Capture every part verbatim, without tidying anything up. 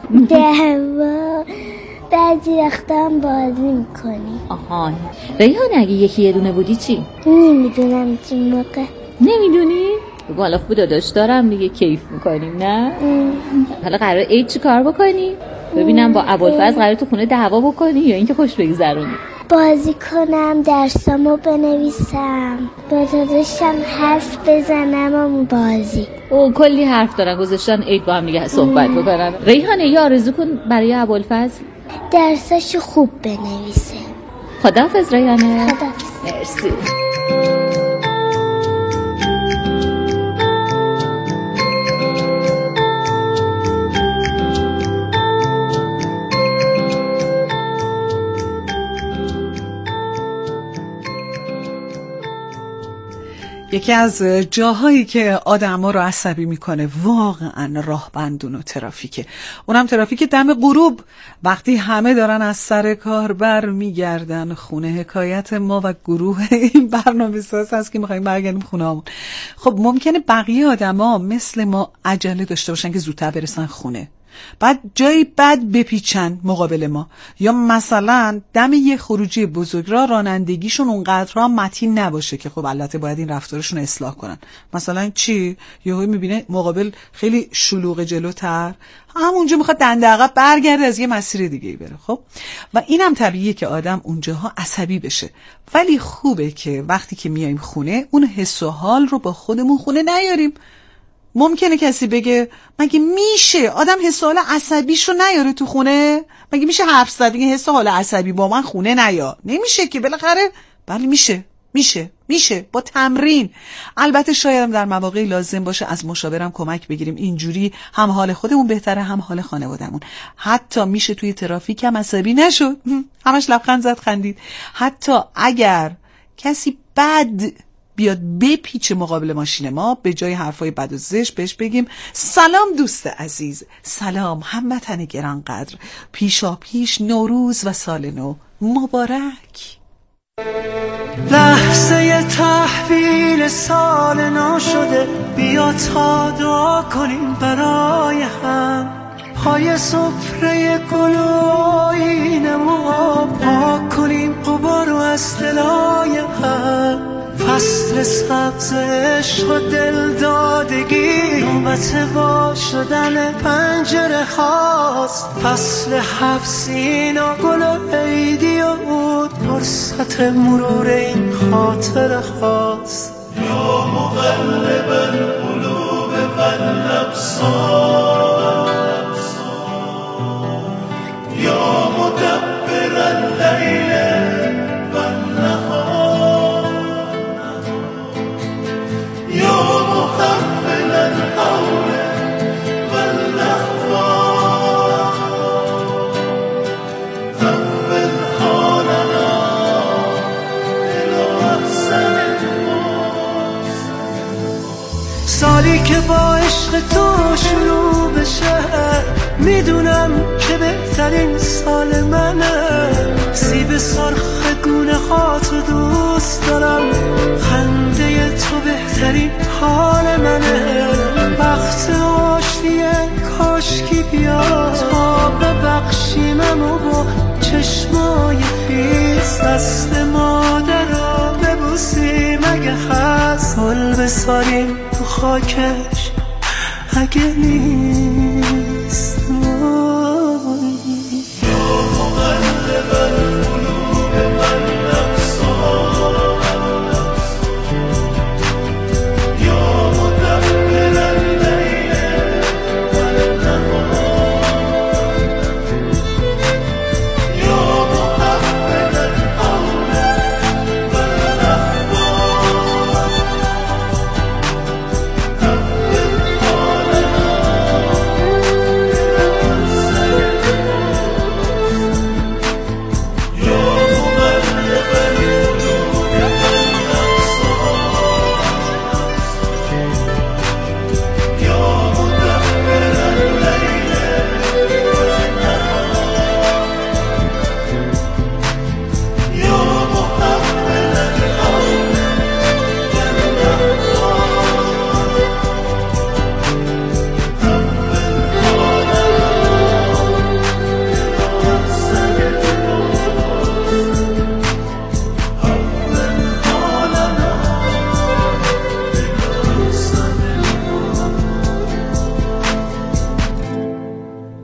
دعوا بعضی وقتا هم بازی میکنیم. آها ریحان اگه یکی یه دونه بودی چی؟ نمیدونم چی موقع. نمیدونی؟ بگو حالا خوب داداش دارم دیگه کیف میکنیم نه؟ ام. حالا قرار عید چی کار بکنی؟ ببینم با ابوالفضل قرار تو خونه دعوا بکنی یا اینکه خوش بگذرونی؟ بازی کنم، درسامو بنویسم، با داداشم حرف بزنم و بازی. او کلی حرف دارن گذاشتن عید با هم دیگه صحبت بکنن. ریحانه یه آرزو کن برای ابوالفضل. درساشو خوب بنویسه. خداحافظ ریحانه. خداحافظ. مرسی. یکی از جاهایی که آدم‌ها رو عصبی میکنه واقعا راهبندون و ترافیکه، اونم ترافیک دم غروب وقتی همه دارن از سر کار بر میگردن خونه. حکایت ما و گروه این برنامه ساز هست که میخواییم برگردیم خونه همون. خب ممکنه بقیه آدم‌ها مثل ما عجله داشته باشن که زودتر برسن خونه، بعد جایی بد بپیچن مقابل ما، یا مثلا دم یه خروجی بزرگراه رانندگیشون اونقدر هم متین نباشه که خب البته باید این رفتارشون اصلاح کنن. مثلا چی؟ یهو میبینه مقابل خیلی شلوغ جلوتر، همونجا میخواد دنده عقب برگرده از یه مسیر دیگه بره. خب و اینم طبیعیه که آدم اونجاها عصبی بشه، ولی خوبه که وقتی که میایم خونه اون حس و حال رو با خودمون خونه نیاریم. ممکنه کسی بگه مگه میشه آدم حس و حال عصبیش رو نیاره تو خونه؟ مگه میشه حرف زد دیگه حس و حال عصبی با من خونه نیا؟ نمیشه که بالاخره. بله میشه میشه میشه با تمرین. البته شاید هم در مواقعی لازم باشه از مشاورم کمک بگیریم، اینجوری هم حال خودمون بهتره هم حال خانوادهمون. حتی میشه توی ترافیک هم عصبی نشد، همش لبخند زد خندید. حتی اگر کسی بد بیاد بپیچه مقابل ماشین ما، به جای حرفای بد و زشت بهش بگیم سلام دوست عزیز، سلام هموطن گرانقدر، پیشا پیش نوروز و سال نو مبارک. لحظه تحویل سال نو شده، بیا تا دعا کنیم برای هم. پای سفره گل و آیینمو پاک کنیم غبار و از دلای هم. فصل سبز عشق و دلدادگی، نوبت وا شدن پنجره هاست. فصل حفظین و گل و عیدی و عود، فرصت مرور این خاطره هاست. یا مقلب القلوب والابصار، یا مدبر اللیل والنهار، یا مقبل الحول والاحوال، قبل حالنا الى احسن المحسن. سالی که با عشق تو شروع بشه، میدونم که بهترین سال منه. سیب سرخ گونه هاتو دوست دارم، خنده تو بهترین حال منه. وقت آشتیه کاشکی بیاد تا ببخشیمم و با چشمای خیس دست مادر رو ببوسیم. اگه هست گل بساریم تو خاکش، اگه نیست یا مقلب القلوب والابصار، یا مدبر اللیل والنهار، یا محول الحول والاحوال، قبل حالنا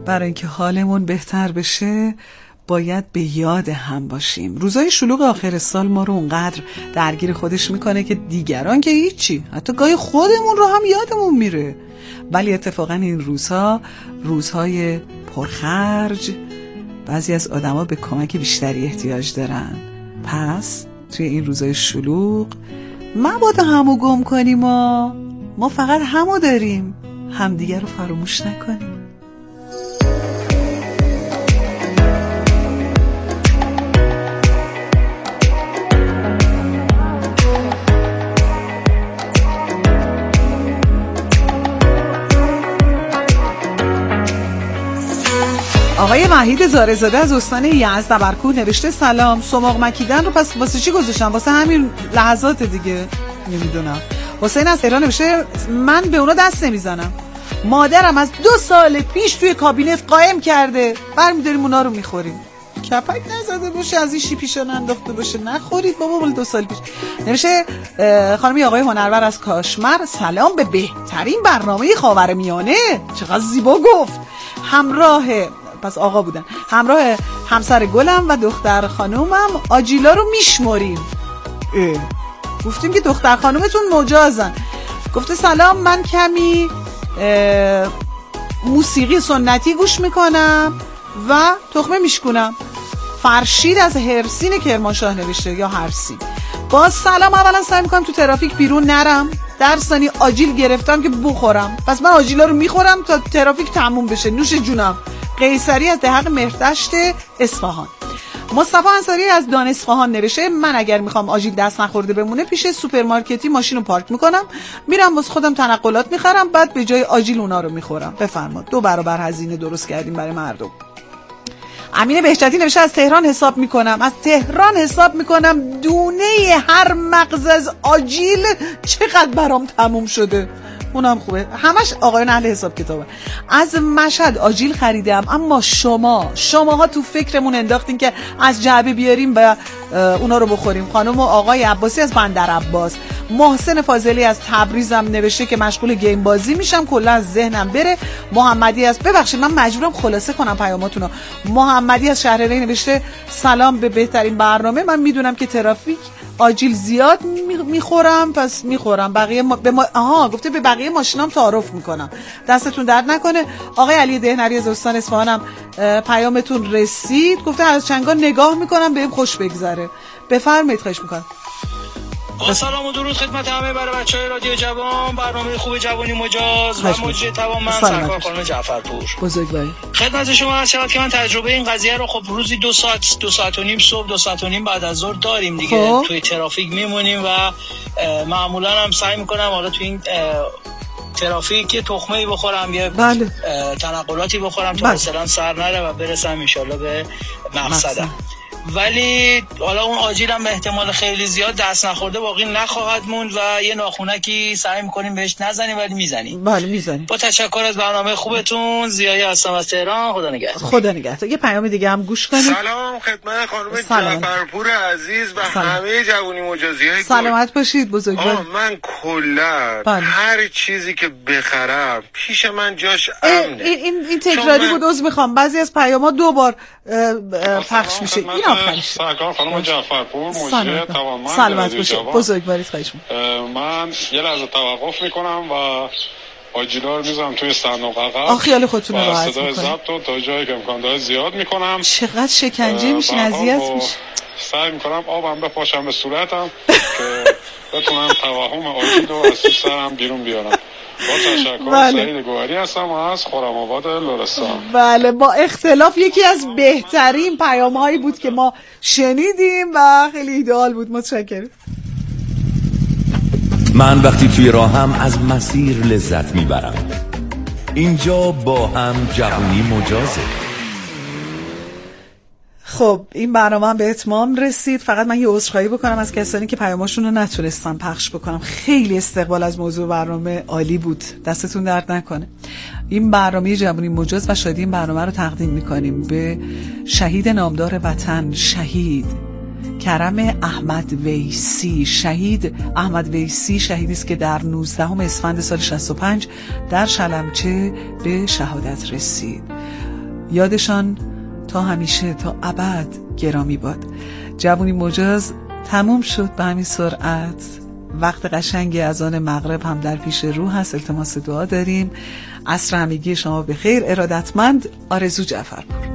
برای اینکه حالمون بهتر بشه باید به یاد هم باشیم. روزای شلوغ آخر سال ما رو اونقدر درگیر خودش میکنه که دیگران که هیچی، حتی گاهی خودمون رو هم یادمون میره. ولی اتفاقا این روزها روزهای پرخرج، بعضی از آدما به کمک بیشتری احتیاج دارن. پس توی این روزای شلوغ مبادا همو گم کنیم و ما فقط همو داریم، همدیگه رو فراموش نکنیم. آقای وحید زارزاده از استان یزد دبرکوه نوشته سلام، سماق مکیدن رو پس واسه چی گذاشتم؟ واسه همین لحظات دیگه، نمیدونم. حسین از تهران نوشته من به اونا دست نمیزنم، مادرم از دو سال پیش توی کابینت قایم کرده، برمیداریم اونا رو میخوریم. کپک نزده باشه، از این شیپیشان انداخته باشه، نخورید بابا، مال دو سال پیش. نوشته خانمی آقای هنرور از کاشمر سلام به بهترین برنامه خاورمیانه، چقدر زیبا گفت. همراه پس آقا بودن، همراه همسر گلم و دختر خانومم آجیلا رو میشماریم. گفتیم که دختر خانومتون مجازن. گفته سلام، من کمی موسیقی سنتی گوش میکنم و تخمه میشکنم. فرشید از هرسین کرمانشاه نوشته، یا هرسین. با سلام، اولا سعی میکنم تو ترافیک بیرون نرم، در ثانی آجیل گرفتم که بخورم، پس من آجیلا رو میخورم تا ترافیک تموم بشه. نوش جونم. قیصری از دهق مهردشت اصفهان. مصطفی انصاری از دان اصفهان نوشته من اگر میخوام آجیل دست نخورده بمونه پیش سوپرمارکتی ماشین رو پارک میکنم، میرم واسه خودم تنقلات میخرم، بعد به جای آجیل اونا رو میخورم. بفرمایید، دو برابر هزینه درست کردیم برای مردم. امین بهجتی نوشته از تهران حساب میکنم، از تهران حساب میکنم دونه هر مغز از آجیل چقدر برام تموم شده. اونم خوبه، همش آقایان اهل حساب کتابه. از مشهد آجیل خریدم، اما شما شماها تو فکرمون انداختین که از جعبه بیاریم و اونا رو بخوریم. خانم و آقای عباسی از بندر عباس. محسن فاضلی از تبریزم نوشته که مشغول گیم بازی میشم، کلا از ذهنم بره. محمدی از ببخشید من مجبورم خلاصه کنم پیاماتونو. محمدی از شهرری نوشته سلام به بهترین برنامه، من میدونم که ترافیک آجیل زیاد میخورم پس میخورم، بقیه ما... به ما... آها گفته به بقیه ماشینام تعارف میکنم. دستتون درد نکنه. آقای علی دهنری از استان اصفهانم پیامتون رسید، گفته از چنگان نگاه میکنم بهم خوش بگذره. بفرمایید، خواهش میکنم. سلام و درود خدمت همه برای بچهای رادیو جوان، برنامه خوب جوانی مجاز و مجری توان. من سرکار خانم جعفرپور بزرگواری خدمت شما هست. شد که من تجربه این قضیه رو خب روزی دو ساعت دو ساعت و نیم صبح، دو ساعت و نیم بعد از ظهر داریم دیگه. خوب. توی ترافیک میمونیم و معمولا هم سعی میکنم حالا توی این ترافیک یه تخمه‌ای بخورم، یه بله. تنقلاتی بخورم تا مثلا سر نره و برسم ان شاءالله به مقصدم. ولی حالا اون آجیل هم به احتمال خیلی زیاد دست نخورده باقی نخواهد موند و یه ناخونکی سعی میکنیم بهش نزنیم ولی میزنیم. بله میزنیم. با تشکر از برنامه خوبتون. زیایی هستم از تهران. خدا نگهدار. خدا نگهدار. یه پیام دیگه هم گوش کنید. سلام خدمت خانم جعفرپور عزیز و سلام. همه جوونی مجازی‌های سلامت باشید بزرگوار. من کلا بله. هر چیزی که بخرم پیش من جاش امنه. این این این تکراری من... بود. عذر میخوام بعضی از پیام‌ها دو بار پخش میشه. این سرکار خانم جعفرپور مجری توانمند. سلامت باشید بزرگوارید. خواهش می‌کنم. من یه لحظه توقف میکنم و آجیلا رو میذارم توی صندوق عقب. آ خیال خودتون رو راحت صدای ضبط رو تا جایی که امکان داره زیاد میکنم. چقدر شکنجه میشین، اذیت میشین. سعی میکنم آبم بپاشم به صورتم که بتونم توهم آجیل رو از تو سرم بیرون بیارم. با تشکر. بله. سعید گوهری هستم از خرم‌آباد لرستان. بله با اختلاف یکی از بهترین پیام‌هایی بود که ما شنیدیم و خیلی ایدئال بود. متشکرم. من وقتی توی راهم از مسیر لذت میبرم. اینجا با هم جوانی مجازه. خب این برنامه هم به اتمام رسید. فقط من یه عذرخواهی بکنم از کسانی که پیاماشون رو نتونستم پخش بکنم. خیلی استقبال از موضوع برنامه عالی بود، دستتون درد نکنه. این برنامه جوانی مجاز و شادی این برنامه رو تقدیم میکنیم به شهید نامدار وطن، شهید کرم احمد ویسی. شهید احمد ویسی شهیدی است که در نوزدهم اسفند سال شصت و پنج در شلمچه به شهادت رسید. یادشان تا همیشه تا ابد گرامی باد. جوونی مجاز تموم شد به همین سرعت. وقت قشنگی از آن مغرب هم در پیش رو هست. التماس دعا داریم. عصر همگی شما بخیر. ارادتمند آرزو جعفرپور.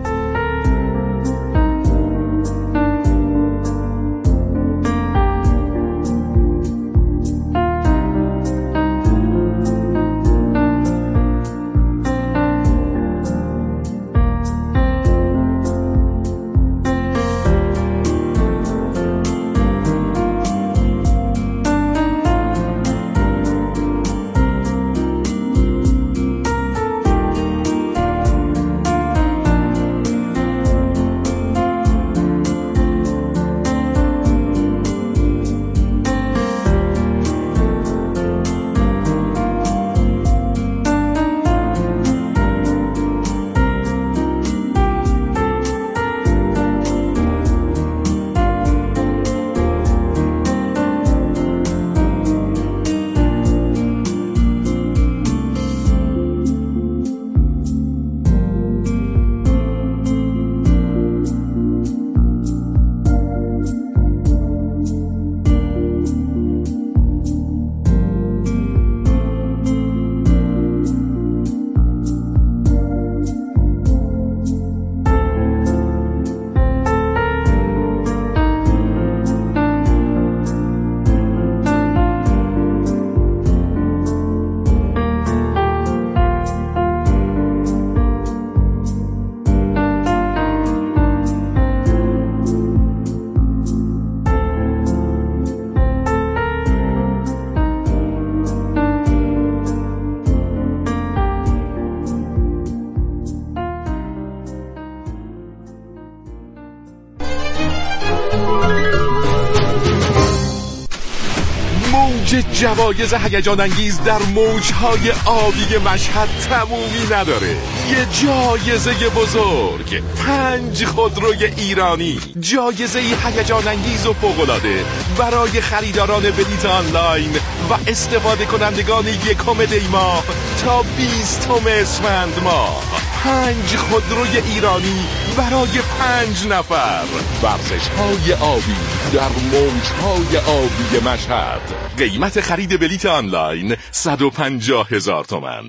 جوایز هیجان انگیز در موجهای آبی مشهد تمومی نداره. یه جایزه بزرگ، پنج خودروی ایرانی، جایزه هیجان انگیز و فوق‌العاده برای خریداران بلیط آنلاین و استفاده کنندگان یکم دی ماه تا بیستم اسفند ماه. پنج خودروی ایرانی برای پنج نفر. ورزش‌های آبی در موجهای آبی مشهد. قیمت خرید بلیط آنلاین صد و پنجاه هزار تومان.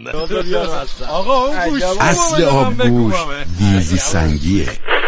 آقا اون گوش اصل آبگوش دیزی سنگیه.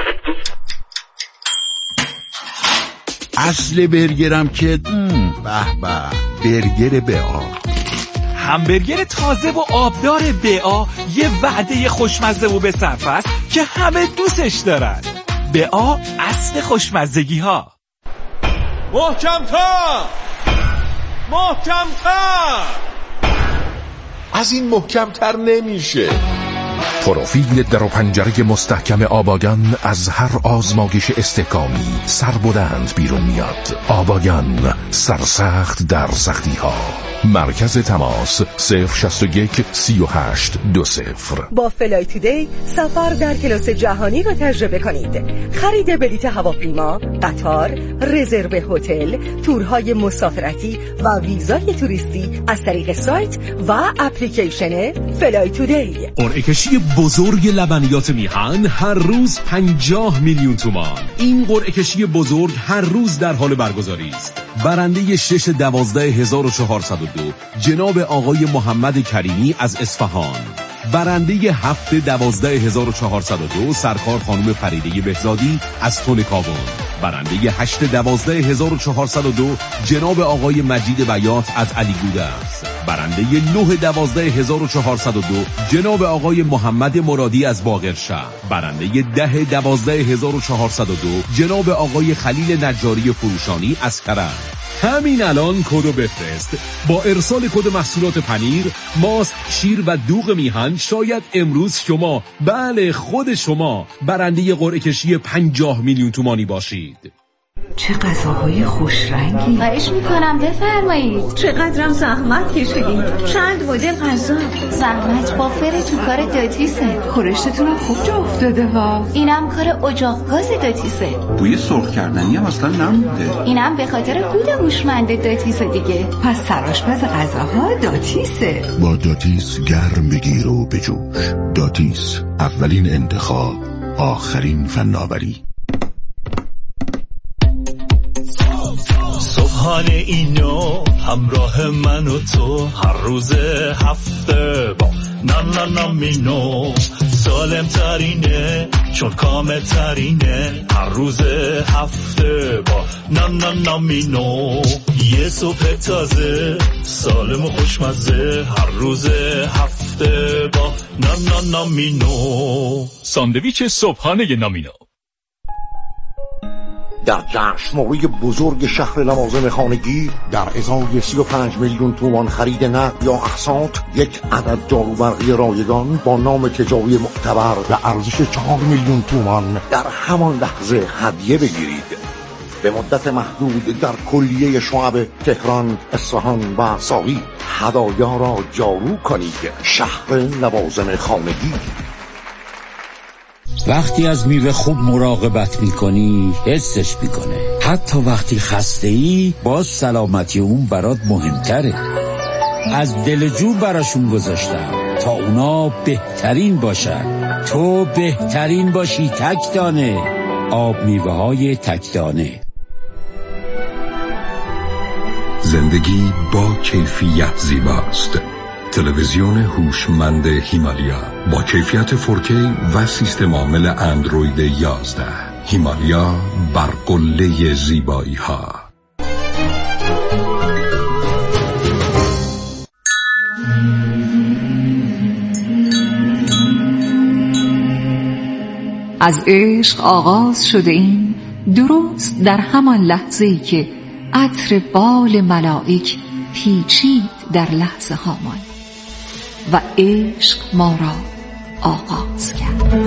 اصل برگرم که به به برگر بئا. همبرگر تازه و آبدار بئا یه وعده خوشمزه و به صرف است که همه دوستش دارن. بئا اصل خوشمزگی ها. محکم تا محکم تا از این محکمتر نمیشه. پروفیل در و پنجره مستحکم آباگان از هر آزمایش استحکامی سربلند بیرون میاد. آباگان، سرسخت در سختی ها. مرکز تماس صفر شصت و یک سی و هشت دو صفر. با فلای تودی سفر در کلاس جهانی را تجربه کنید. خرید بلیط هواپیما، قطار، رزرو هتل، تورهای مسافرتی و ویزای توریستی از طریق سایت و اپلیکیشن فلای تودی. قرعه کشی بزرگ لبنیات میهن هر روز پنجاه میلیون تومان. این قرعه کشی بزرگ هر روز در حال برگزاری است. برنده شش دوازده هزار و چهارصد و دو جناب آقای محمد کریمی از اصفهان. برنده هفت دوازده هزار و چهارصد و دو سرکار خانم فریده بهزادی از تونکاون. برنده هشت دوازده هزار و چهارصد و دو جناب آقای مجید بیات از علیگوده است. برنده نه دوازده هزار و چهارصد و دو جناب آقای محمد مرادی از باقرشهر. برنده ده دوازده هزار و چهارصد و دو جناب آقای خلیل نجاری فروشانی از کرج. همین الان کدو بفرست. با ارسال کد محصولات پنیر، ماست، شیر و دوغ میهن شاید امروز شما، بله خود شما، برنده قرعه کشی پنجاه میلیون تومانی باشید. چه غذاهای خوش رنگی. خواهش میکنم بفرمایید. چقدرم زحمت کشیدید. چند مدل غذا. زحمت بافر تو کار داتیسه. خورشتتونم خوب جا افتاده ها. اینم کار اجاق گاز داتیسه. بوی سرخ کردنی هم اصلا نمونده. اینم به خاطر بود هوشمند داتیسه دیگه. پس سرآشپز غذاها داتیسه. با داتیس گرم بگیر و بجوش. داتیس، اولین انتخاب، آخرین فناوری. صبحانه اینو همراه من و تو هر روز هفته با نان نان مینو سالم ترینه چون کامل ترینه هر روز هفته با نان نان نان مینو یه صبح تازه سالم و خوشمزه هر روز هفته با نان نان نان مینو. ساندویچ صبحانه نامینو. در جشنواره بزرگ شهر لوازم خانگی در ازای سی و پنج میلیون تومان خرید نقد یا اقساط یک عدد جاروبرقی رایگان با نام تجاری معتبر و ارزش چهار میلیون تومان در همان لحظه هدیه بگیرید. به مدت محدود در کلیه شعب تهران، اصفهان و ساقی هدایا را جارو کنید. شهر لوازم خانگی. وقتی از میوه خوب مراقبت میکنی حسش میکنه. حتی وقتی خسته ای باز سلامتی اون برات مهمتره. از دل جو براشون گذاشتم تا اونا بهترین باشن. تو بهترین باشی تک دانه. آب میوه های تک دانه. زندگی با کیفیت زیباست. تلویزیون هوشمند هیمالیا با کیفیت فور کی و سیستم عامل اندروید یازده. هیمالیا بر قله زیبایی ها. از عشق آغاز شده این درست در همان لحظه‌ای که عطر بال ملائک پیچید در لحظه هامان و عشق ما را آغاز کرد.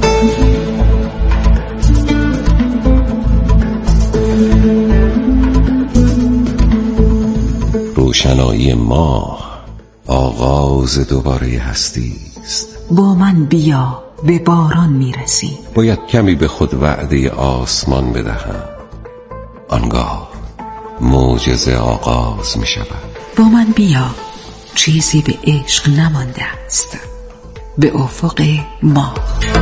روشنایی ماه آغاز دوباره هستی است. با من بیا به باران میرسی. باید کمی به خود وعده آسمان بدهم. آنگاه معجزه آغاز می شود. با من بیا چیزی به عشق نمانده است. به افق ما.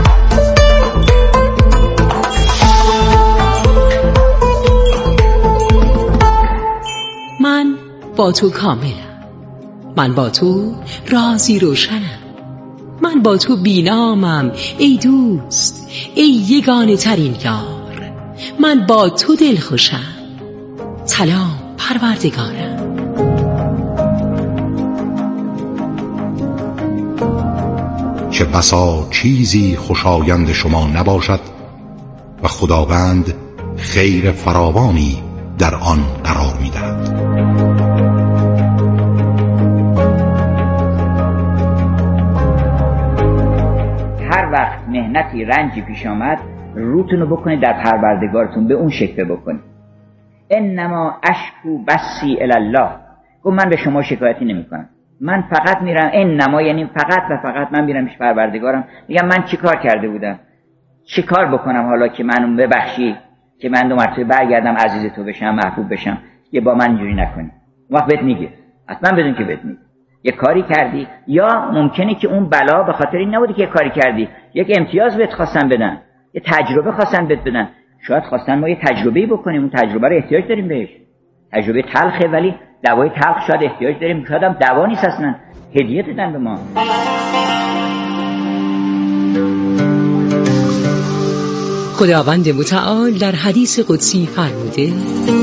من با تو کاملم. من با تو رازی روشنم. من با تو بینامم ای دوست، ای یگانه ترین یار. من با تو دلخوشم. سلام پروردگارم. چه بسا چیزی خوشایند شما نباشد و خداوند خیر فراوانی در آن قرار می‌دهد. هر وقت مهنتی رنجی پیش آمد روتون رو بکنید در پروردگارتون، به اون شکل بکنید. انما اشکو بسی الله. گفت من به شما شکایتی نمی کنم، من فقط میرم، انما یعنی فقط و فقط من میرم پیش پروردگارم میگم من چی کار کرده بودم، چی کار بکنم حالا که منو ببخشی، که من دو مرتبه برگردم عزیز تو بشم، محبوب بشم، یه با من اینجوری نکنی. وقت بهت میگه، حتما بدون که بهت میگه یه کاری کردی، یا ممکنه که اون بلا به خاطر این نبوده که یه کاری کردی، یک امتیاز بهت خواستن بدن، یه تجربه خواستن بهت بدن، شاید خواستن ما یه تجربه‌ای بکنیم، اون تجربه رو احتیاج داریم بهش. تجربه تلخه ولی دوای تلخ شاید احتیاج داریم، شاید هم دوا نیست اصلا، هدیه دادن به ما. خداوند متعال در حدیث قدسی فرموده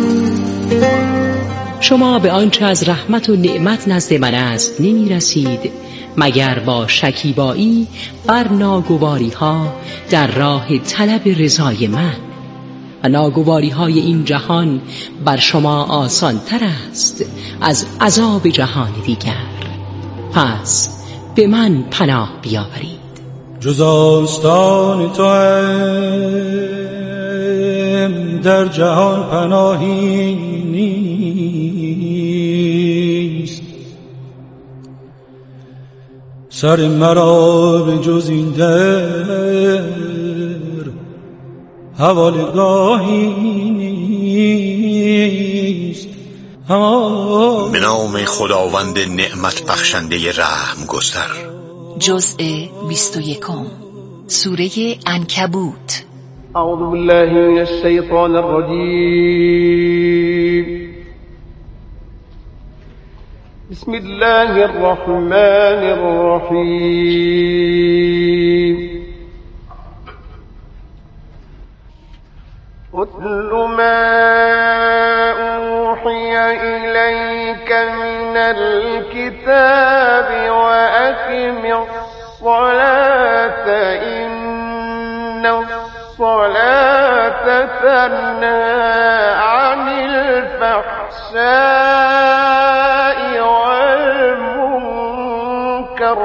شما به آنچه از رحمت و نعمت نزد من است نمی رسید مگر با شکیبایی بر ناگواری ها در راه طلب رضای من، و ناگواری های این جهان بر شما آسان تر است از عذاب جهان دیگر. پس به من پناه بیاورید. جز آستان تو در جهان پناهی نیست. سر مرا به جز این در حوالگاهی نیست. به نام خداوند نعمت بخشنده رحم گستر. جزء بیست و یکم، سوره عنکبوت. اعوذ بالله من الشیطان الرجیم. بسم الله الرحمن الرحیم. اتل ما اوحی الیک من الكتاب واقم الصلاة ان الصلاة تنهى عن الفحشاء والمنكر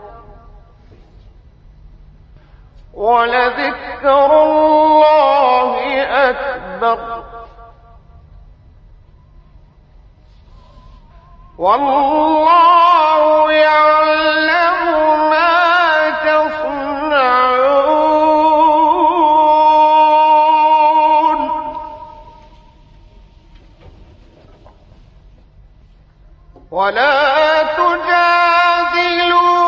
ولذكر الله أكبر والله يعلم ما تصنعون. ولا تجادلوا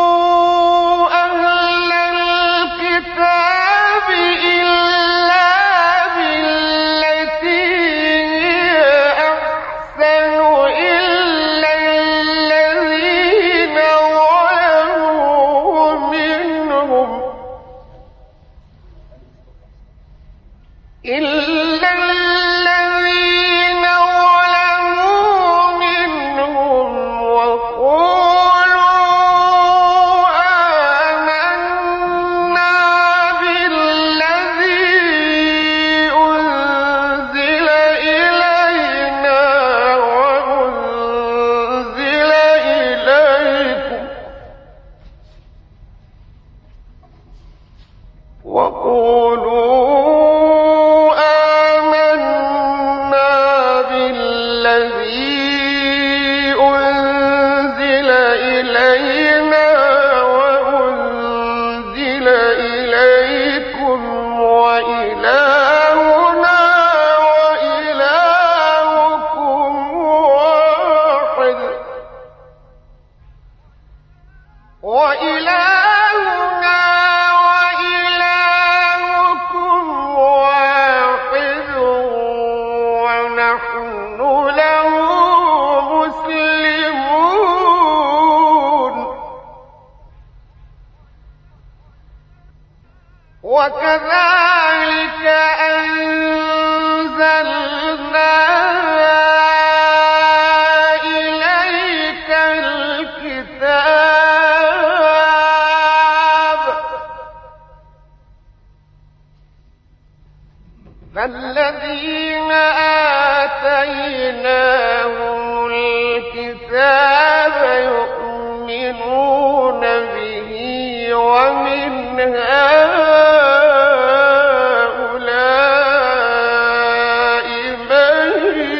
أهل الكتاب إلا بالتي هي أحسن إلا الذين ظلموا منهم إلا الذين ظلموا منهم وقولوا آمنا بالذي أنزل إلينا وأنزل إليكم وقولوا آمنا بالذي أنزل إلينا وأنزل إليكم وإلهنا وإلهكم واحد وإلهنا وإلهكم واحد ونحن له مسلمون. وكذلك أنزلنا إليك الكتاب فالذين آتيناهم الكتاب يؤمنون به ومن هؤلاء من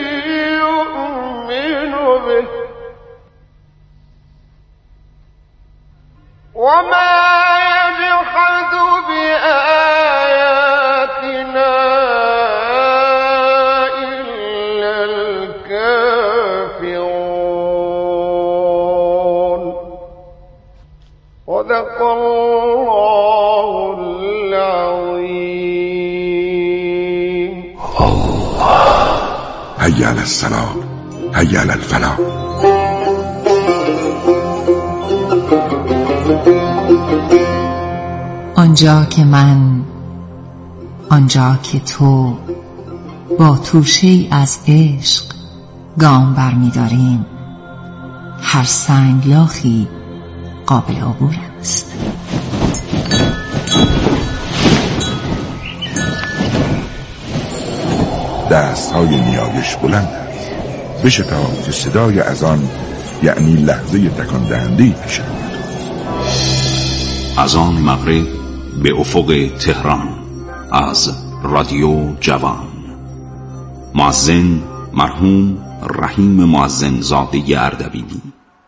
يؤمن به وما يجحد بآياتنا إلا الكافرون. صدق الله العظيم. هيا على الصلاة هيا على الفلاح. آنجا که من، آنجا که تو با توشه‌ای از عشق گام برمی‌داریم، هر سنگلاخی قابل عبور است. دست‌های نیایش بلند است. بشتاب که صدای اذان یعنی لحظه تکان دهنده‌ای پیش آمد. اذان مغرب به افق تهران از رادیو جوان. مؤذن مرحوم رحیم مؤذن زاده اردبیلی.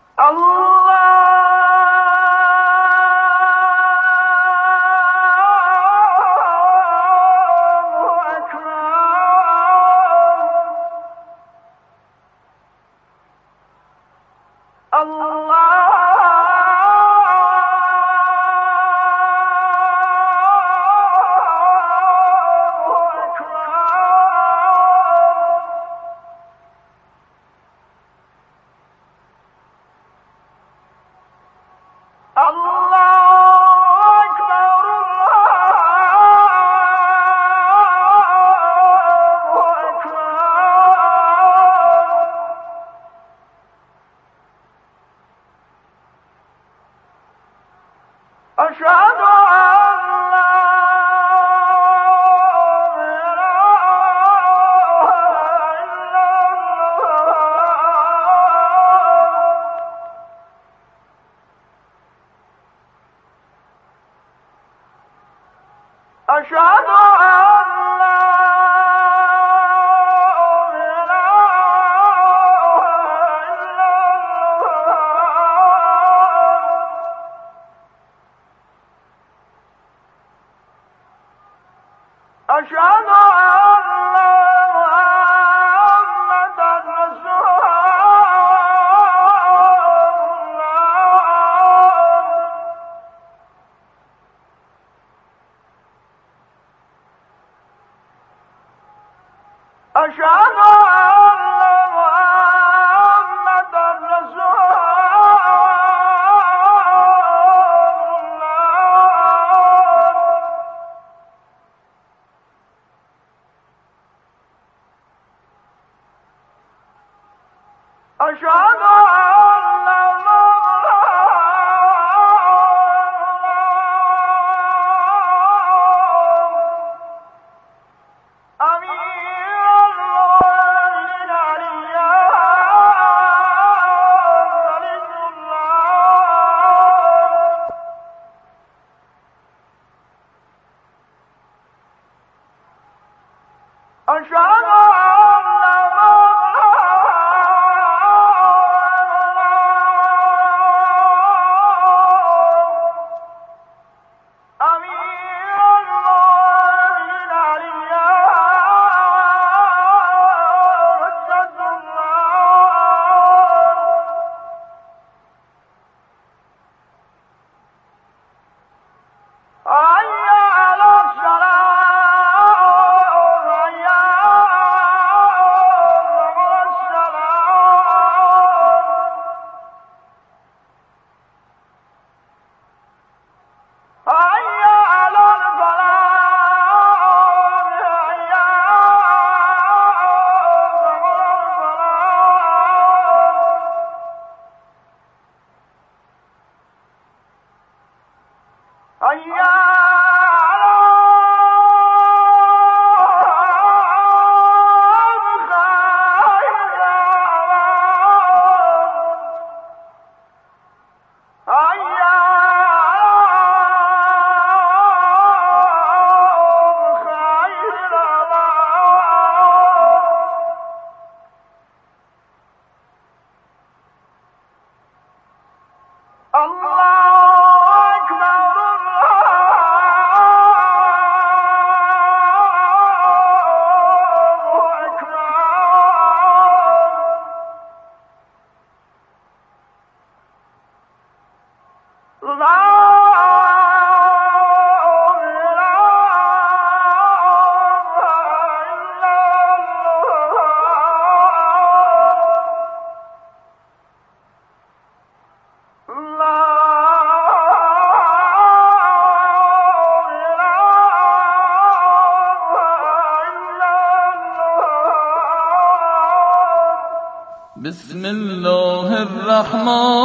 بسم الله الرحمن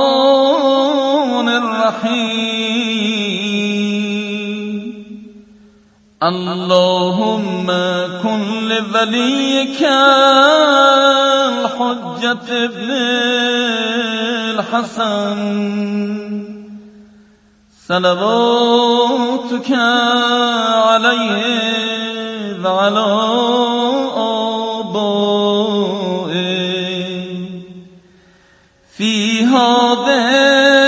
الرحیم. اللهم كن لوليك الحجة ابن الحسن صلواتك عليه على آبائه في هذا